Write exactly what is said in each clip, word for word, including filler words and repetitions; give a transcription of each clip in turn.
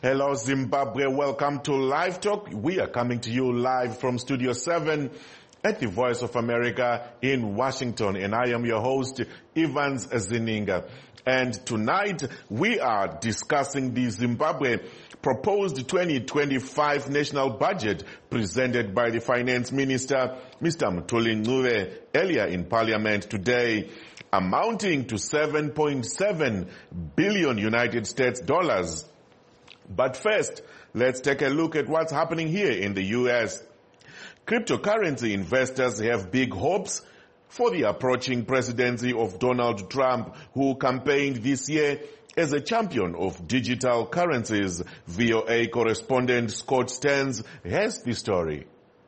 Hello, Zimbabwe. Welcome to Live Talk. We are coming to you live from Studio seven at the Voice of America in Washington. And I am your host, Evans Zininga. And tonight we are discussing the Zimbabwe proposed twenty twenty-five national budget presented by the Finance Minister, Mister Mthuli Ncube, earlier in Parliament today, amounting to seven point seven billion United States dollars. But first, let's take a look at what's happening here in the U S. Cryptocurrency investors have big hopes for the approaching presidency of Donald Trump, who campaigned this year as a champion of digital currencies. V O A correspondent Scott Stearns has the story.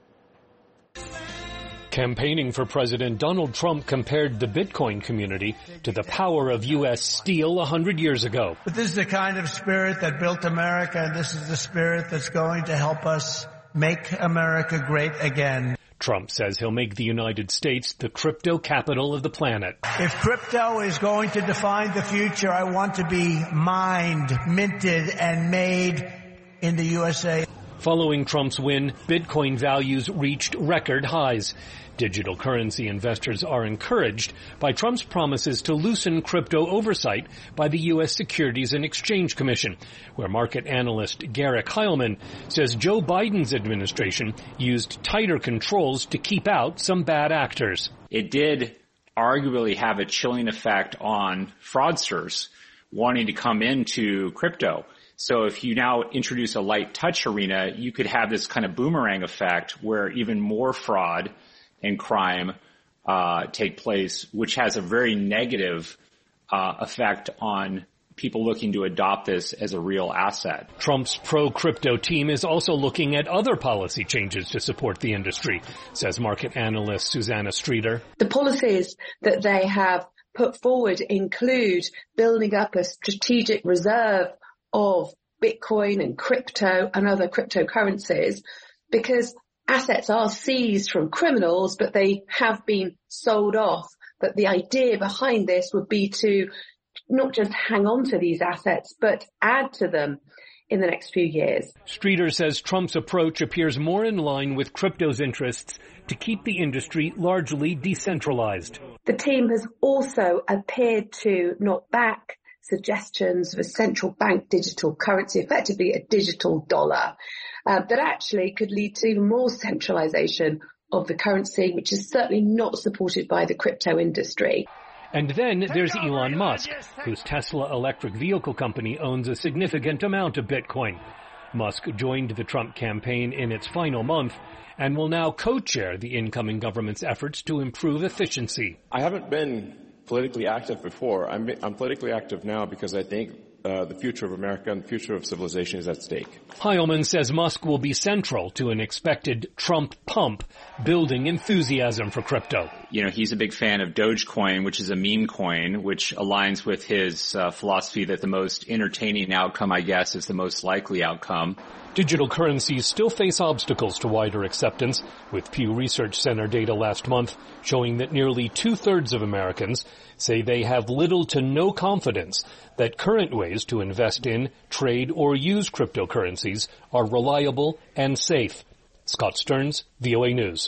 Campaigning for President, Donald Trump compared the Bitcoin community to the power of U S steel a hundred years ago. But this is the kind of spirit that built America, and this is the spirit that's going to help us make America great again. Trump says he'll make the United States the crypto capital of the planet. If crypto is going to define the future, I want to be mined, minted, and made in the U S A. Following Trump's win, Bitcoin values reached record highs. Digital currency investors are encouraged by Trump's promises to loosen crypto oversight by the U S Securities and Exchange Commission, where market analyst Garrick Heilman says Joe Biden's administration used tighter controls to keep out some bad actors. It did arguably have a chilling effect on fraudsters wanting to come into crypto. So if you now introduce a light touch arena, you could have this kind of boomerang effect where even more fraud and crime uh take place, which has a very negative uh effect on people looking to adopt this as a real asset. Trump's pro-crypto team is also looking at other policy changes to support the industry, says market analyst Susanna Streeter. The policies that they have put forward include building up a strategic reserve of Bitcoin and crypto and other cryptocurrencies, because assets are seized from criminals, but they have been sold off. But the idea behind this would be to not just hang on to these assets, but add to them in the next few years. Streeter says Trump's approach appears more in line with crypto's interests to keep the industry largely decentralized. The team has also appeared to not back suggestions of a central bank digital currency, effectively a digital dollar, uh, that actually could lead to even more centralization of the currency, which is certainly not supported by the crypto industry. And then there's Elon Musk, whose Tesla electric vehicle company owns a significant amount of Bitcoin. Musk joined the Trump campaign in its final month and will now co-chair the incoming government's efforts to improve efficiency. I haven't been politically active before. I'm, I'm politically active now because I think uh, the future of America and the future of civilization is at stake. Heilman says Musk will be central to an expected Trump pump, building enthusiasm for crypto. You know, he's a big fan of Dogecoin, which is a meme coin, which aligns with his uh, philosophy that the most entertaining outcome, I guess, is the most likely outcome. Digital currencies still face obstacles to wider acceptance, with Pew Research Center data last month showing that nearly two-thirds of Americans say they have little to no confidence that current ways to invest in, trade, or use cryptocurrencies are reliable and safe. Scott Stearns, V O A News.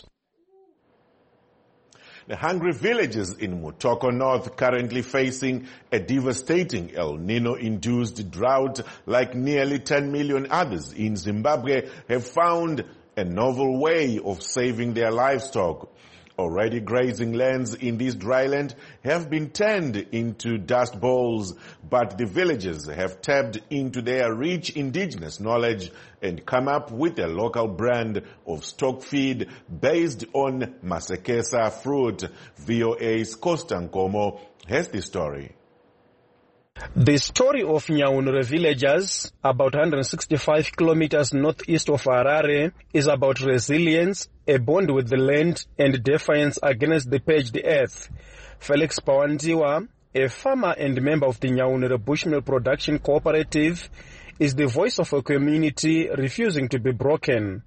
The hungry villages in Mutoko North currently facing a devastating El Nino-induced drought, like nearly ten million others in Zimbabwe, have found a novel way of saving their livestock. Already grazing lands in this dry land have been turned into dust bowls, but the villagers have tapped into their rich indigenous knowledge and come up with a local brand of stock feed based on Masekesa fruit. V O A's Costa Nkomo has the story. The story of Nyaunure villagers, about one hundred sixty-five kilometers northeast of Harare, is about resilience, a bond with the land, and defiance against the purged earth. Felix Pawandiwa, a farmer and member of the Nyaunure Bushmeal Production Cooperative, is the voice of a community refusing to be broken.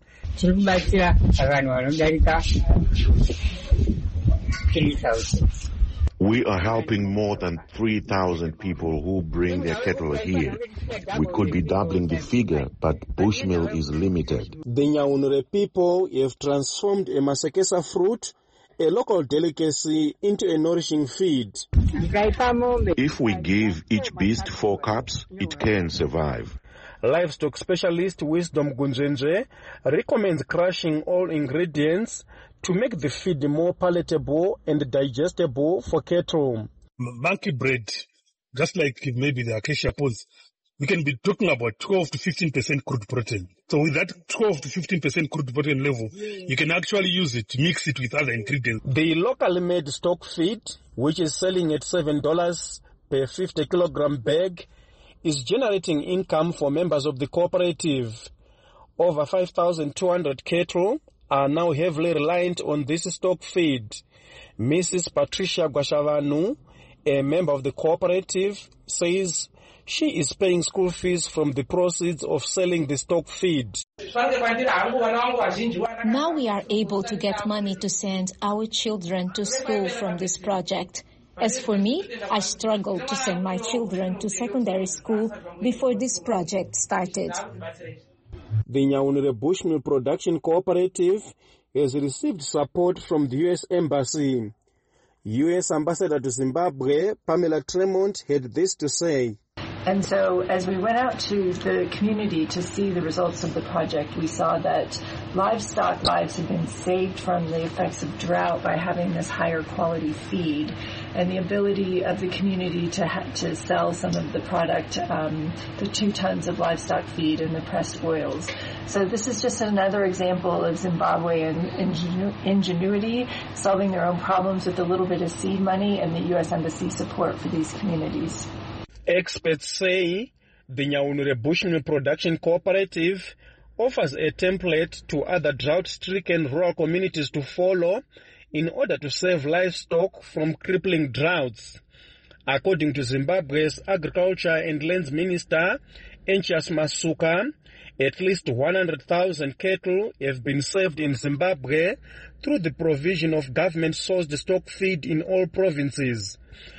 We are helping more than three thousand people who bring their cattle here. We could be doubling the figure, but Bushmeal is limited. The Nyaunure people have transformed a Masekesa fruit, a local delicacy, into a nourishing feed. If we give each beast four cups, it can survive. Livestock specialist Wisdom Gunjenje recommends crushing all ingredients to make the feed more palatable and digestible for cattle. Monkey bread, just like maybe the acacia pods, we can be talking about twelve to fifteen percent crude protein. So with that twelve to fifteen percent crude protein level, you can actually use it, mix it with other ingredients. The locally made stock feed, which is selling at seven dollars per fifty kilogram bag, is generating income for members of the cooperative. Over five thousand two hundred cattle are now heavily reliant on this stock feed. Missus Patricia Gwashavanu, a member of the cooperative, says she is paying school fees from the proceeds of selling the stock feed. Now we are able to get money to send our children to school from this project. As for me, I struggled to send my children to secondary school before this project started. The Nyaunure Bushmeal Production Cooperative has received support from the U S Embassy. U S Ambassador to Zimbabwe, Pamela Tremont, had this to say. And so as we went out to the community to see the results of the project, we saw that livestock lives have been saved from the effects of drought by having this higher quality feed, and the ability of the community to ha- to sell some of the product, um, the two tons of livestock feed and the pressed oils. So this is just another example of Zimbabwean ingenu- ingenuity, solving their own problems with a little bit of seed money and the U S Embassy support for these communities. Experts say the Nyaunure Bushmeal Production Cooperative offers a template to other drought-stricken rural communities to follow in order to save livestock from crippling droughts. According to Zimbabwe's Agriculture and Lands Minister, Enchias Masuka, at least one hundred thousand cattle have been saved in Zimbabwe through the provision of government-sourced stock feed in all provinces.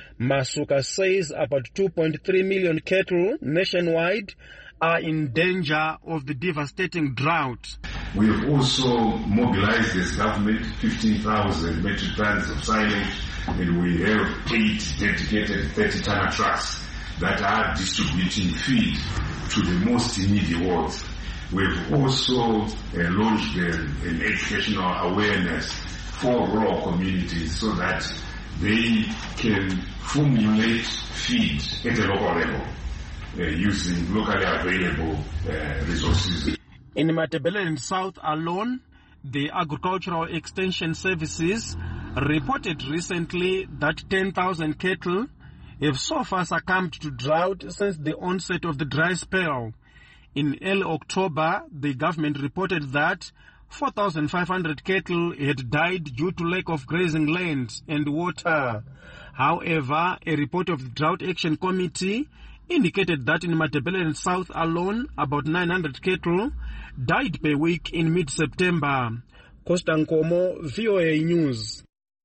Masuka says about two point three million cattle nationwide are in danger of the devastating drought. We have also mobilized as government fifteen thousand metric tons of silage, and we have eight dedicated thirty-tonner trucks that are distributing feed to the most needy wards. We have also uh, launched an, an educational awareness for rural communities so that they can formulate feed at a local level uh, using locally available uh, resources. In Matabeleland South alone, the Agricultural Extension Services reported recently that ten thousand cattle have so far succumbed to drought since the onset of the dry spell. In early October, the government reported that four thousand five hundred cattle had died due to lack of grazing land and water. However, a report of the Drought Action Committee indicated that in Matabeleland South alone, about nine hundred cattle died per week in mid-September. Costa Nkomo, V O A News.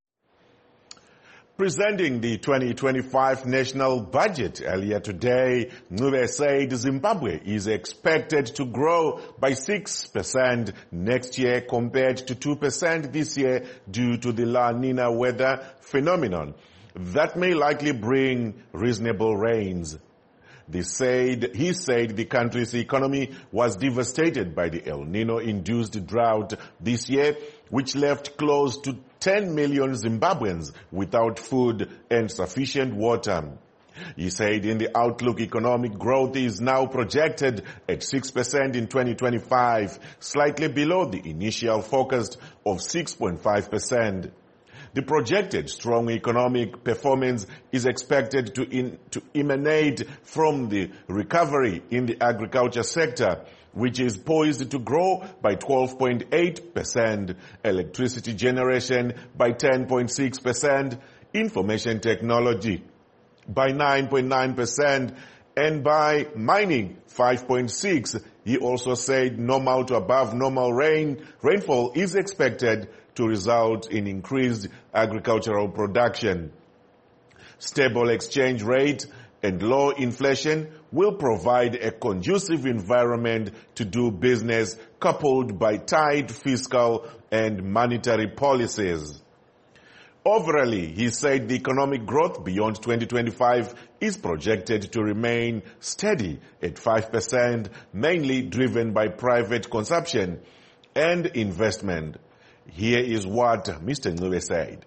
Presenting the twenty twenty-five national budget earlier today, Ncube said Zimbabwe is expected to grow by six percent next year compared to two percent this year due to the La Nina weather phenomenon. That may likely bring reasonable rains. They said, he said the country's economy was devastated by the El Nino-induced drought this year, which left close to ten million Zimbabweans without food and sufficient water. He said in the outlook, economic growth is now projected at six percent in twenty twenty-five, slightly below the initial forecast of six point five percent. The projected strong economic performance is expected to, in, to emanate from the recovery in the agriculture sector, which is poised to grow by twelve point eight percent, electricity generation by ten point six percent, information technology by nine point nine percent, and by mining five point six percent. He also said normal to above normal rain rainfall is expected to result in increased agricultural production. Stable exchange rate and low inflation will provide a conducive environment to do business, coupled by tight fiscal and monetary policies. Overall, he said the economic growth beyond twenty twenty-five is projected to remain steady at five percent, mainly driven by private consumption and investment. Here is what Mister Ncube said.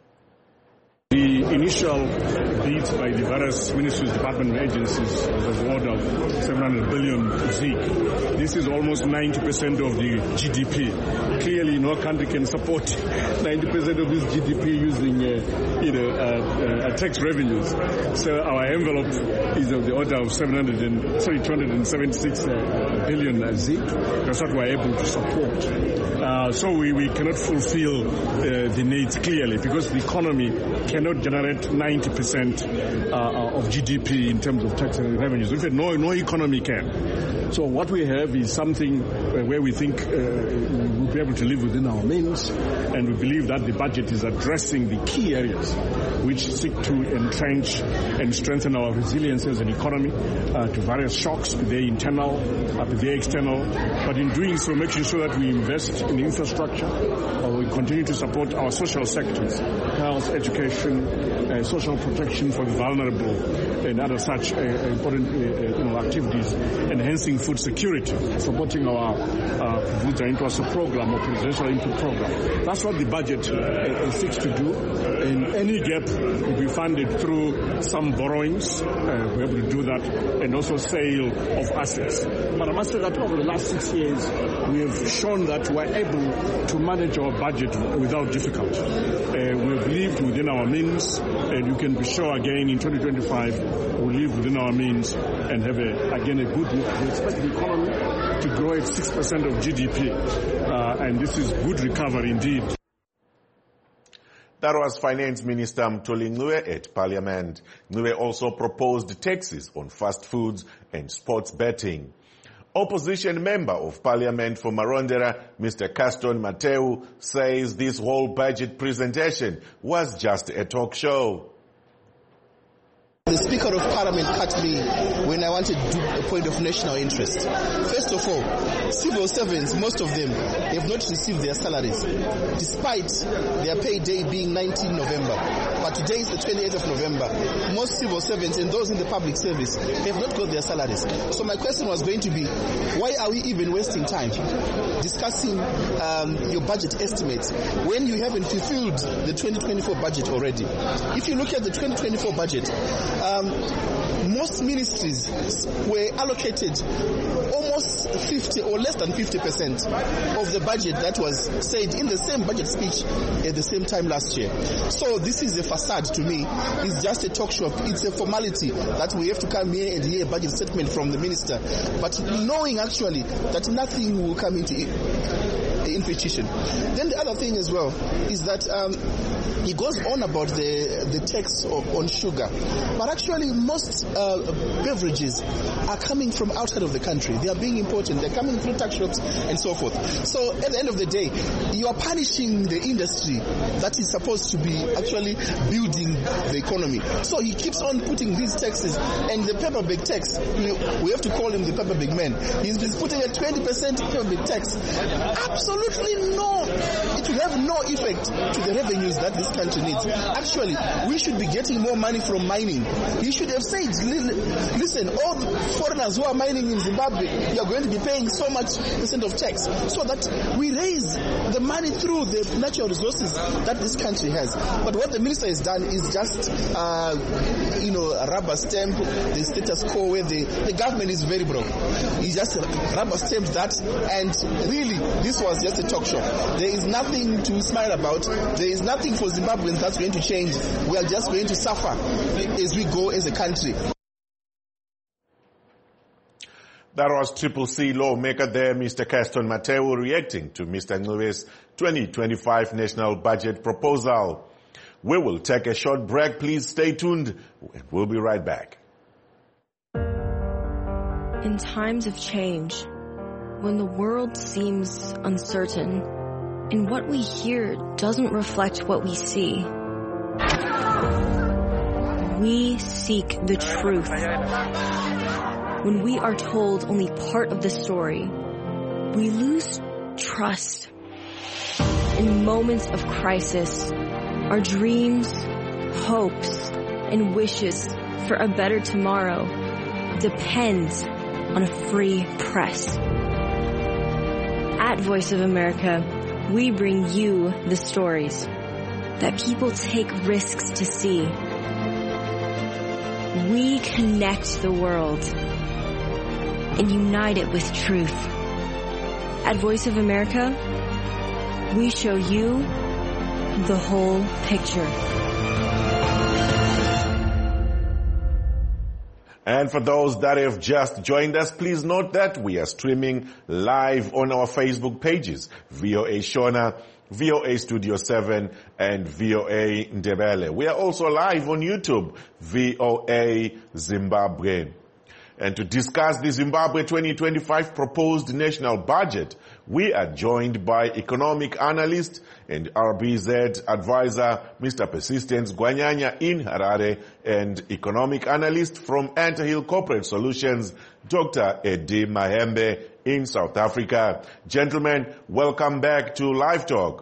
The initial bid by the various ministries, department and agencies was of the order of seven hundred billion Z I C. This is almost ninety percent of the G D P. Clearly, no country can support ninety percent of this G D P using, uh, you know, uh, uh, tax revenues. So our envelope is of the order of seven hundred and, sorry, two hundred seventy-six uh, billion Z I C. That's what we're able to support. Uh, so we, we cannot fulfill uh, the needs clearly because the economy cannot generate ninety percent uh, of G D P in terms of tax revenues. In fact, no, no economy can. So what we have is something where we think uh, we'll be able to live within our means, and we believe that the budget is addressing the key areas which seek to entrench and strengthen our resilience as an economy uh, to various shocks, be they internal, uh, be they external, but in doing so making sure that we invest in infrastructure, uh, we continue to support our social sectors, health, education, uh, social protection for the vulnerable, and other such uh, important uh, you know, activities, enhancing food security, supporting our uh, Vuta Intrasa program or presidential input program. That's what the budget uh, seeks to do. And any gap will be funded through some borrowings. Uh, we're able to do that, and also sale of assets. But I must say that over the last six years, we have shown that we're able to manage our budget without difficulty. Uh, we have lived within our means, and you can be sure again in twenty twenty-five we'll live within our means and have a, again a good year. We expect the economy to grow at six percent of G D P, uh, and this is good recovery indeed. That was Finance Minister Mthuli Ncube at Parliament. Ncube also proposed taxes on fast foods and sports betting. Opposition member of Parliament for Marondera, Mister Caston Mateu, says this whole budget presentation was just a talk show. The Speaker of Parliament cut me when I wanted to do a point of national interest. First of all, civil servants, most of them, have not received their salaries, despite their pay day being nineteenth of November. But today is the twenty-eighth of November. Most civil servants and those in the public service have not got their salaries. So my question was going to be, why are we even wasting time discussing um, your budget estimates when you haven't fulfilled the twenty twenty-four budget already? If you look at the twenty twenty-four budget, Um, most ministries were allocated almost fifty or less than fifty percent of the budget that was said in the same budget speech at the same time last year. So this is a facade to me. It's just a talk show. It's a formality that we have to come here and hear a budget statement from the minister, but knowing actually that nothing will come into institution. Then the other thing as well is that um, he goes on about the the tax of, on sugar, but actually most uh, beverages are coming from outside of the country. They are being imported. They're coming through tax shops and so forth. So at the end of the day, you are punishing the industry that is supposed to be actually building the economy. So he keeps on putting these taxes, and the paper bag tax, we have to call him the paper bag man. He's, he's putting a twenty percent paper bag tax. Absolutely no. It will have no effect to the revenues that this country needs. Actually, we should be getting more money from mining. He should have said, listen, all the foreigners who are mining in Zimbabwe, you are going to be paying so much percent of tax, so that we raise the money through the natural resources that this country has. But what the minister has done is just, uh, you know, a rubber stamp the status quo where the, the government is very broke. He just rubber stamped that, and really, this was just a talk show. There is nothing to smile about. There is nothing for Zimbabweans that's going to change. We are just going to suffer as we go as a country. That was Triple C lawmaker there, Mister Caston Mateu, reacting to Mister Ncube's twenty twenty-five national budget proposal. We will take a short break. Please stay tuned. We'll be right back. In times of change, when the world seems uncertain and what we hear doesn't reflect what we see, we seek the truth. When we are told only part of the story, we lose trust. In moments of crisis, our dreams, hopes, and wishes for a better tomorrow depends on a free press. At Voice of America, we bring you the stories that people take risks to see. We connect the world and unite it with truth. At Voice of America, we show you the whole picture. And for those that have just joined us, please note that we are streaming live on our Facebook pages, V O A Shona, V O A Studio seven, and V O A Ndebele. We are also live on YouTube, V O A Zimbabwe. And to discuss the Zimbabwe twenty twenty-five proposed national budget, we are joined by economic analyst and R B Z advisor, Mister Persistence Gwanyanya in Harare, and economic analyst from Antahill Corporate Solutions, Doctor Eddie Mahembe in South Africa. Gentlemen, welcome back to Live Talk.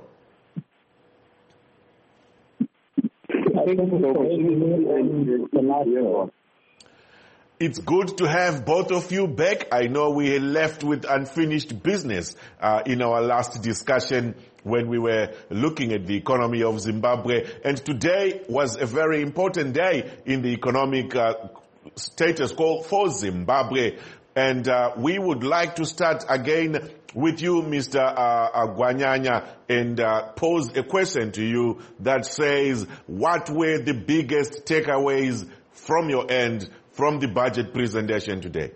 It's good to have both of you back. I know we left with unfinished business uh, in our last discussion when we were looking at the economy of Zimbabwe. And today was a very important day in the economic uh, status quo for Zimbabwe. And uh, we would like to start again with you, Mister Uh, Gwanyanya, and uh, pose a question to you that says, what were the biggest takeaways from your end from the budget presentation today?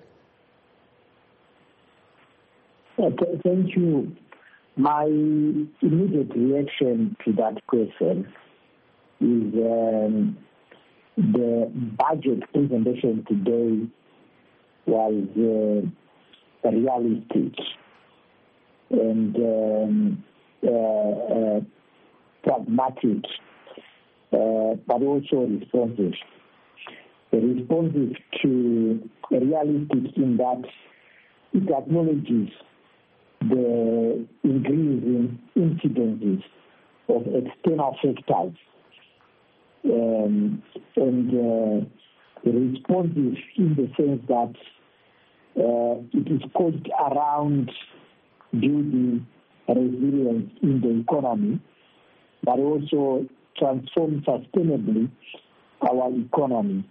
Okay, thank you. My immediate reaction to that question is um, the budget presentation today was uh, realistic and um, uh, uh, pragmatic, uh, but also responsive. Responsive to realistic in that it acknowledges the increasing incidences of external factors, um, and uh, responsive in the sense that uh, it is caused around building resilience in the economy, but also transform sustainably our economy.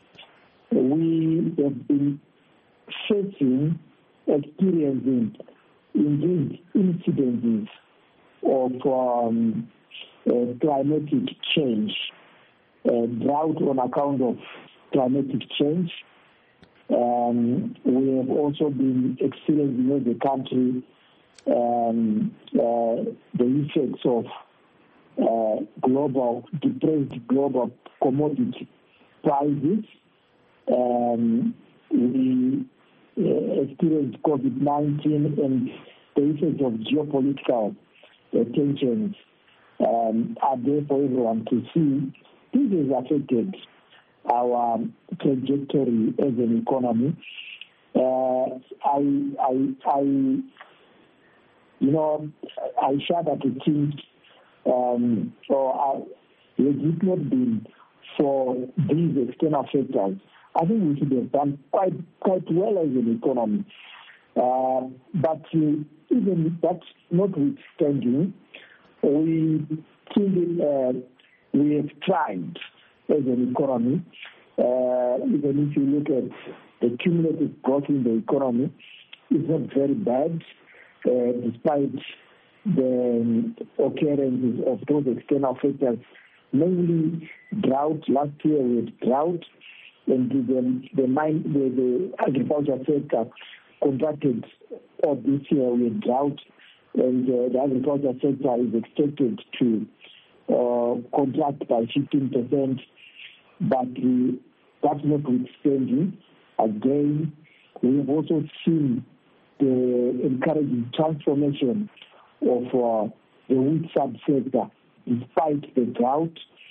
We have been facing, experiencing indeed incidences of um, uh, climatic change, uh, drought on account of climatic change. Um, we have also been experiencing in the country um, uh, the effects of uh, global, depressed global commodity prices. Um, we uh, experienced COVID nineteen and the effects of geopolitical uh, tensions um, are there for everyone to see. This has affected our trajectory as an economy. Uh, I, I, I, you know, I shudder to think, um, so I, it did not been for these external factors. I think we should have done quite quite well as an economy. Uh, but uh, even that notwithstanding, we think uh, we have tried as an economy. Uh, even if you look at the cumulative growth in the economy, it's not very bad, uh, despite the um, occurrences of those external factors, mainly drought. Last year we had drought. And the, the, mine, the, the agriculture sector contracted or this year with drought, and uh, the agriculture sector is expected to uh, contract by fifteen percent. But uh, that's notwithstanding, again, we have also seen the encouraging transformation of uh, the wheat subsector despite the drought.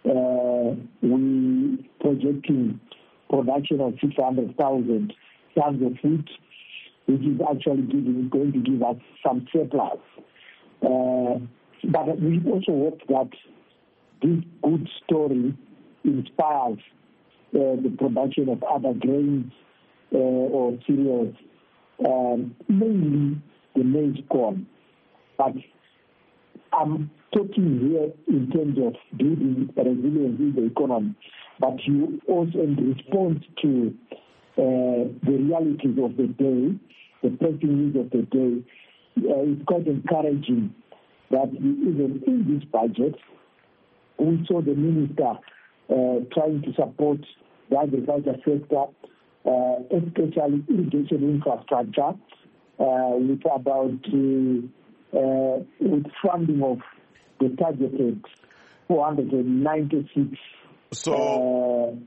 uh, we projecting production of six hundred thousand tons of wheat, which is actually giving, going to give us some surplus. Uh, but we also hope that this good story inspires uh, the production of other grains uh, or cereals, um, mainly the maize corn. But I'm talking here in terms of building resilience in the economy, but you also in response to uh, the realities of the day, the pressing needs of the day, uh, it's quite encouraging that even in this budget, we saw the minister uh, trying to support the agriculture sector, uh, especially irrigation infrastructure, uh, with about uh, uh, with funding of the targeted four hundred ninety-six so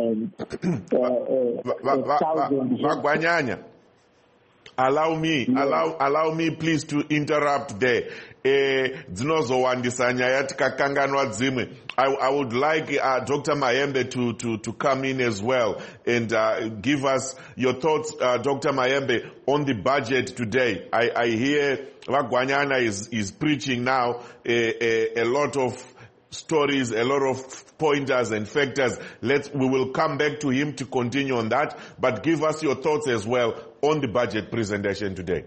thousand. Allow me, yeah. allow, allow me please to interrupt there. Dzinozowandisa nyaya tikakanganwa dzimwe. I, I would like uh, Doctor Mayembe to, to, to come in as well and uh, give us your thoughts, uh, Doctor Mayembe, on the budget today. I, I hear Vagwanyana is, is preaching now a, a, a lot of stories, a lot of pointers and factors. Let's, we will come back to him to continue on that, but give us your thoughts as well on the budget presentation today.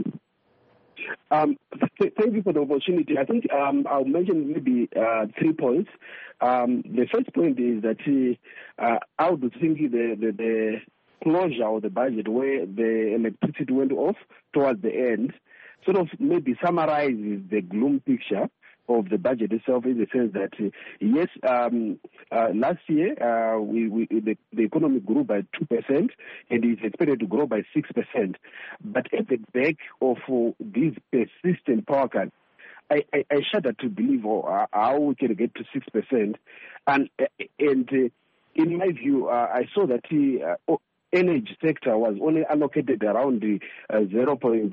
Um, th- thank you for the opportunity. I think um, I'll mention maybe uh, three points. Um, the first point is that uh, I would think the, the, the closure of the budget where the electricity went off towards the end sort of maybe summarizes the gloom picture of the budget itself, in the sense that uh, yes, um, uh, last year uh, we, we the, the economy grew by two percent and is expected to grow by six percent. But at the back of uh, these persistent power cuts, I, I, I shudder to believe uh, how we can get to six percent. And and uh, in my view, uh, I saw that the uh, energy sector was only allocated around the uh, zero point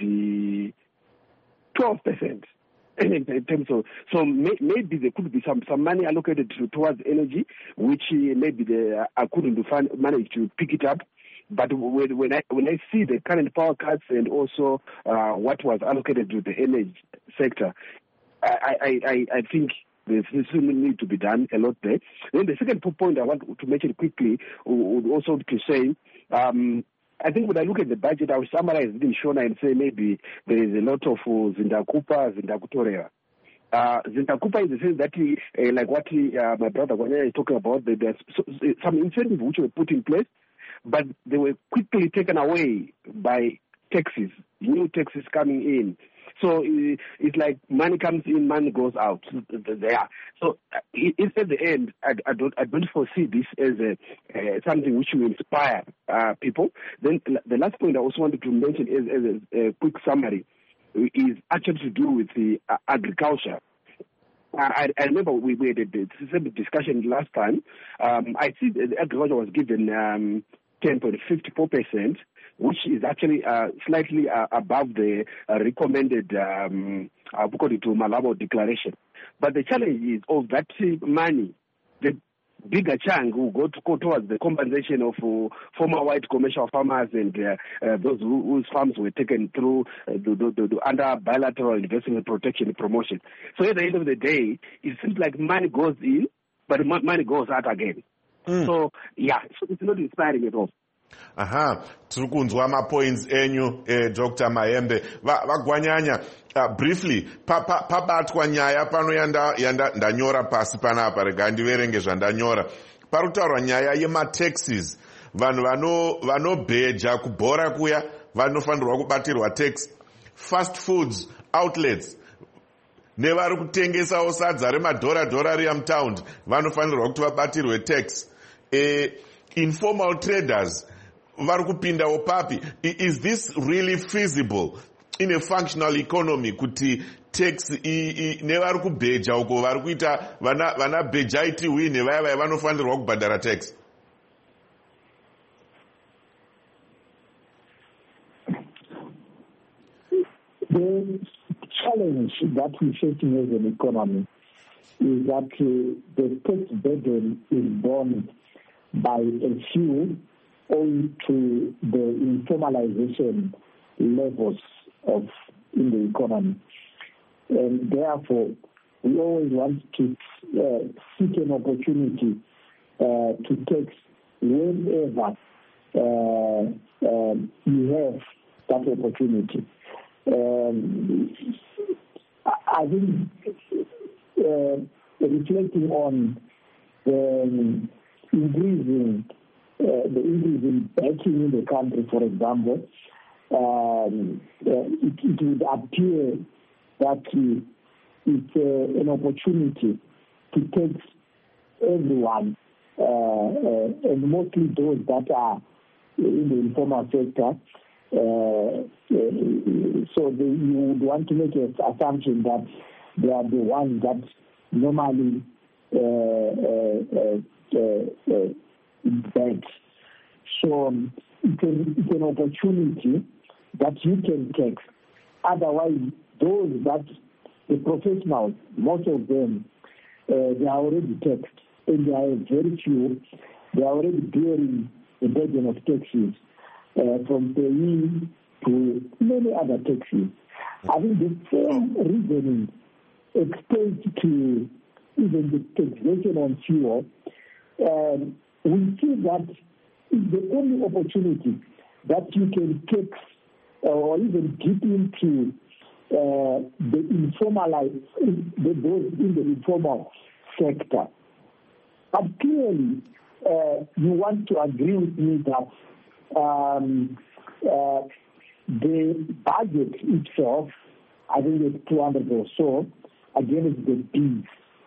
twelve percent. In terms of, so may, maybe there could be some, some money allocated to, towards energy, which uh, maybe the, I couldn't find, manage to pick it up. But when, when I when I see the current power cuts and also uh, what was allocated to the energy sector, I I, I, I think there's still need to be done a lot there. Then the second point I want to mention quickly would also to say. Um, I think when I look at the budget, I will summarize it in Shona and say maybe there is a lot of uh, Zindakupa, Zindakutorea. Uh, Zindakupa in the sense that, he, uh, like what he, uh, my brother Gwanya is talking about, that there's some incentives which were put in place, but they were quickly taken away by taxes, new taxes coming in. So uh, it's like money comes in, money goes out. There. So uh, it, at the end, I, I don't, I don't foresee this as a, uh, something which will inspire uh, people. Then the last point I also wanted to mention is, as a, a quick summary is actually to do with the uh, agriculture. I, I remember we, we had a discussion last time. Um, I see the agriculture was given um, ten point five four percent. Which is actually uh, slightly uh, above the uh, recommended, um, uh, according to Malabo declaration. But the challenge is of that money, the bigger chunk will go, to, go towards the compensation of uh, former white commercial farmers and uh, uh, those who, whose farms were taken through uh, the, the, the, under bilateral investment protection and promotion. So at the end of the day, it seems like money goes in, but money goes out again. Mm. So, yeah, so it's not inspiring at all. Aha, tiri kunzwa mapoints enyu eh, Doctor Mayembe. Vagwanyanya, uh, briefly, pabatwa pa, pa nyaya pano yanda, yanda ndanyora pasi panapa, rega ndiverenge zvandanyora. Parutaurwa nyaya yema-taxes, vanhu vano, vanobheja kubhora kuya, vanofanirwa kubatirwa tax. Fast foods, outlets, nevari kutengesawo sadza remadhora-dhora riya mutaundi, vanofanirwa kuti vabatirwe tax. Eh, informal traders, vari kupindawo papi. Is this really feasible in a functional economy kuti tax nevari kubheja uko vari kuita vana, vana bhejaiti wi nevaya vaya vanofanirwa kubhadhara tax? The challenge that we're facing as an economy is that uh, the tax burden is borne by a few owing to the informalization levels of in the economy. And therefore, we always want to uh, seek an opportunity uh, to tax whenever uh, um, you have that opportunity. Um, I think uh, reflecting on the increasing, uh, the increase in banking in the country, for example, um, uh, it, it would appear that uh, it's uh, an opportunity to tax everyone, uh, uh, and mostly those that are in the informal sector. Uh, so the, you would want to make an assumption that they are the ones that normally uh, uh, uh, uh, bet. So um, it's, a, it's an opportunity that you can take. Otherwise, those that the professionals, most of them, uh, they are already taxed, and there are very few. They are already bearing the burden of taxes. Uh, from paying to many other taxes. I think the same reasoning extends to even the taxation on fuel. Um, we see that it's the only opportunity that you can tax or even get into uh, the informal, the, those in the informal sector. But clearly, uh, you want to agree with me that Um, uh, the budget itself, I think it's two hundred or so, against the bills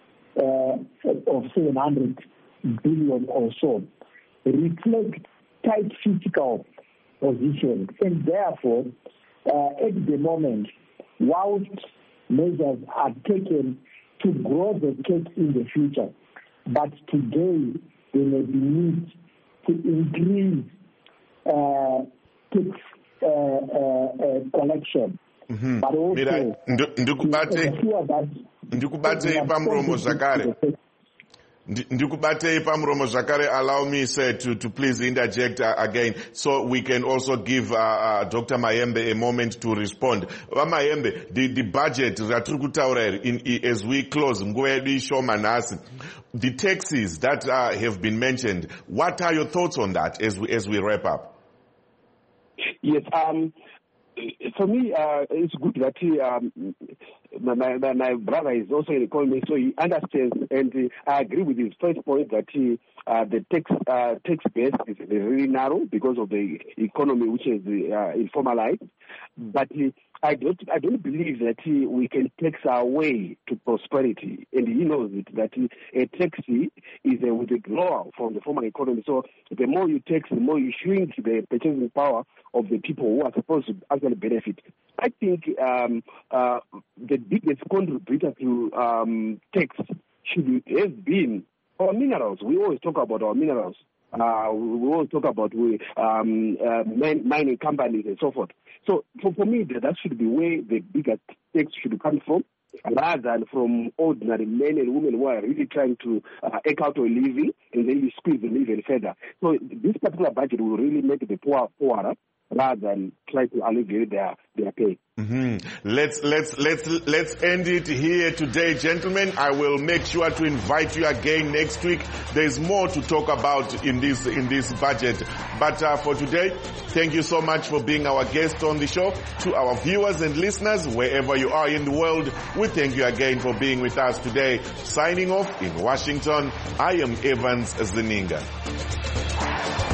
uh, of seven hundred billion or so, reflect tight fiscal position. And therefore, uh, at the moment, whilst measures are taken to grow the tax in the future, but today there may be need to increase Uh, tax uh, uh, uh, collection, mm-hmm. but also Mira, ndikubate ndikubate pamromo zvakare ndikubate pamromo zvakare. Allow me, sir, to to please interject uh, again, so we can also give uh, uh, Doctor Mayembe a moment to respond. Mayembe, the the budget ratiri kutaura in as we close nguva yedu ishoma nhasi, the taxes that uh, have been mentioned, what are your thoughts on that as we as we wrap up? Yes, um, for me, uh, it's good that he, um, my, my, my brother is also an economist, so he understands, and uh, I agree with his first point that he, uh, the tax uh, tax base is really narrow because of the economy which is uh, informalized. But he, I don't, I don't believe that he, we can tax our way to prosperity, and he knows it, that he, a taxi is a withdrawal from the formal economy. So the more you tax, the more you shrink the purchasing power of the people who are supposed to actually benefit. I think um, uh, the biggest contributor to um, tax should have been our minerals. We always talk about our minerals. Uh, we always talk about we, um, uh, mining companies and so forth. So for, for me, that should be where the bigger tax should come from, rather than from ordinary men and women who are really trying to uh, eke out a living, and then you squeeze them even further. So this particular budget will really make the poor poorer, rather than try to alleviate their, their pay. Mm-hmm. Let's let's let's let's end it here today, gentlemen. I will make sure to invite you again next week. There's more to talk about in this in this budget. But uh, for today, thank you so much for being our guest on the show. To our viewers and listeners, wherever you are in the world, we thank you again for being with us today. Signing off in Washington, I am Evans Zininga.